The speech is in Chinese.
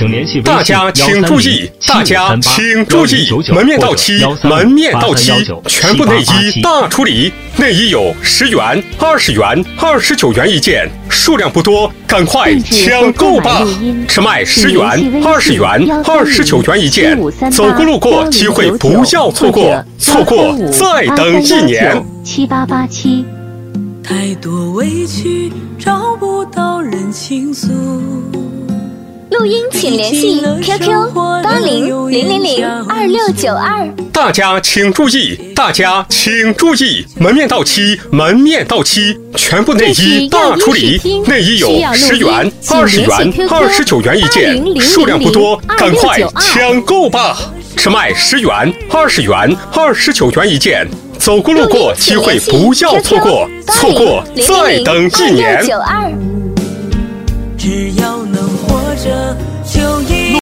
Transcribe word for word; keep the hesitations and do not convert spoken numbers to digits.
请联系微信大家请注意，大家请注意，门面到期，门面到期，全部内衣大处理。内衣有十元、二十元、二十九元一件，数量不多，赶快抢购吧！只卖十元、二十元、二十九元一件，走过路过机会不要错过，错过再等一年。 七八八七。 太多委屈找不到人倾诉， 录音请联系 Q Q 八零零零零二六九二。 大家请注意，大家请注意，门面到期，门面到期，全部内衣大处理。内衣有十元、二十元、二十九元一件，数量不多，赶快抢购吧！只卖十元、二十元、二十九元一件。走过路过机会不要错过，错过再等一年。 只要能活着就